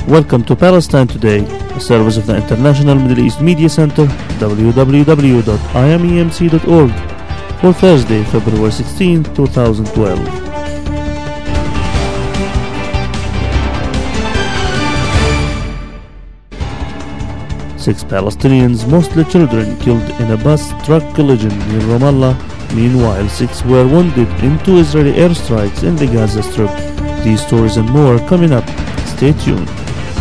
Welcome to Palestine Today, a service of the International Middle East Media Center, www.imemc.org, for Thursday, February 16, 2012. Six Palestinians, mostly children, killed in a bus-truck collision near Ramallah. Meanwhile, 6 were wounded in 2 Israeli airstrikes in the Gaza Strip. These stories and more coming up. Stay tuned.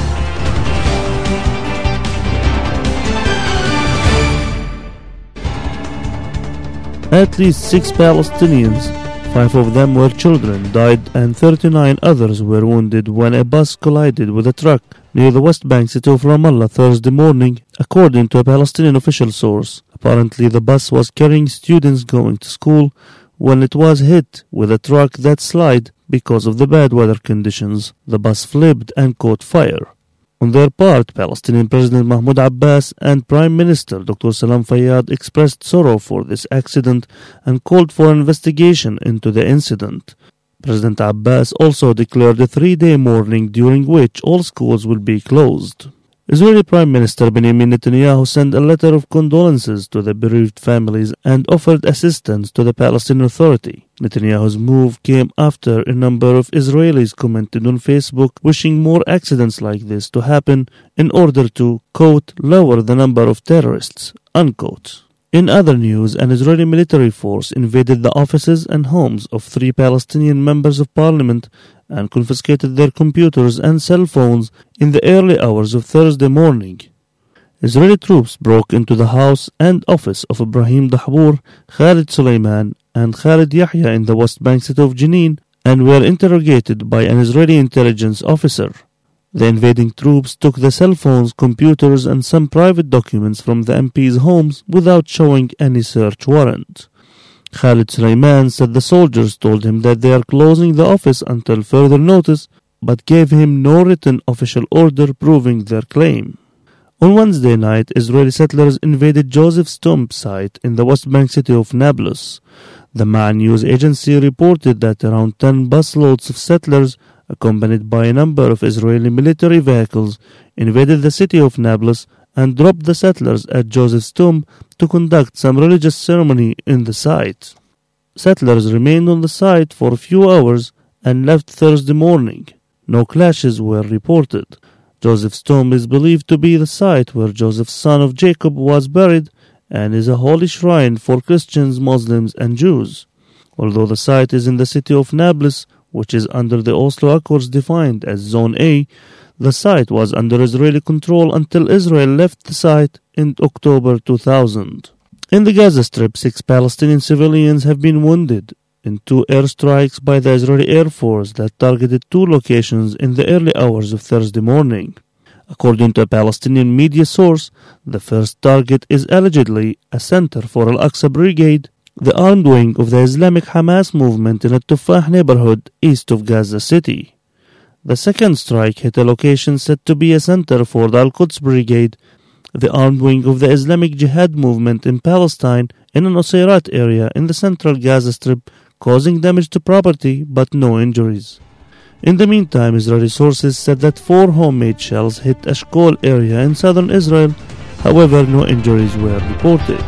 At least 6 Palestinians, 5 of them were children, died and 39 others were wounded when a bus collided with a truck near the West Bank city of Ramallah Thursday morning, according to a Palestinian official source. Apparently, the bus was carrying students going to school when it was hit with a truck that slid because of the bad weather conditions. The bus flipped and caught fire. On their part, Palestinian President Mahmoud Abbas and Prime Minister Dr. Salam Fayyad expressed sorrow for this accident and called for an investigation into the incident. President Abbas also declared a 3-day mourning during which all schools will be closed. Israeli Prime Minister Benjamin Netanyahu sent a letter of condolences to the bereaved families and offered assistance to the Palestinian Authority. Netanyahu's move came after a number of Israelis commented on Facebook wishing more accidents like this to happen in order to, quote, lower the number of terrorists, unquote. In other news, an Israeli military force invaded the offices and homes of 3 Palestinian members of parliament and confiscated their computers and cell phones in the early hours of Thursday morning. Israeli troops broke into the house and office of Ibrahim Dahbour, Khalid Suleiman, and Khalid Yahya in the West Bank city of Jenin and were interrogated by an Israeli intelligence officer. The invading troops took the cell phones, computers, and some private documents from the MPs' homes without showing any search warrant. Khalid Suleiman said the soldiers told him that they are closing the office until further notice, but gave him no written official order proving their claim. On Wednesday night, Israeli settlers invaded Joseph's tomb site in the West Bank city of Nablus. The MAN news agency reported that around 10 busloads of settlers, accompanied by a number of Israeli military vehicles, invaded the city of Nablus and dropped the settlers at Joseph's tomb to conduct some religious ceremony in the site. Settlers remained on the site for a few hours and left Thursday morning. No clashes were reported. Joseph's tomb is believed to be the site where Joseph, son of Jacob, was buried and is a holy shrine for Christians, Muslims, and Jews. Although the site is in the city of Nablus, which is under the Oslo Accords defined as Zone A, the site was under Israeli control until Israel left the site in October 2000. In the Gaza Strip, 6 Palestinian civilians have been wounded in 2 airstrikes by the Israeli Air Force that targeted 2 locations in the early hours of Thursday morning. According to a Palestinian media source, the first target is allegedly a center for Al-Aqsa Brigade, the armed wing of the Islamic Hamas movement in a Tufah neighborhood east of Gaza City. The second strike hit a location said to be a center for the Al-Quds Brigade, the armed wing of the Islamic Jihad movement in Palestine, in an Nusayrat area in the central Gaza Strip, causing damage to property but no injuries. In the meantime, Israeli sources said that 4 homemade shells hit Ashkol area in southern Israel. However, no injuries were reported.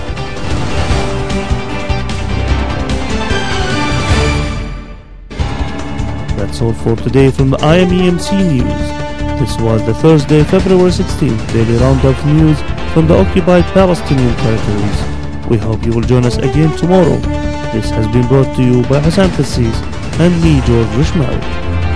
That's all for today from the IMEMC News. This was the Thursday, February 16th daily roundup of news from the occupied Palestinian territories. We hope you will join us again tomorrow. This has been brought to you by Hassan Kassis and me, George Rishmawi.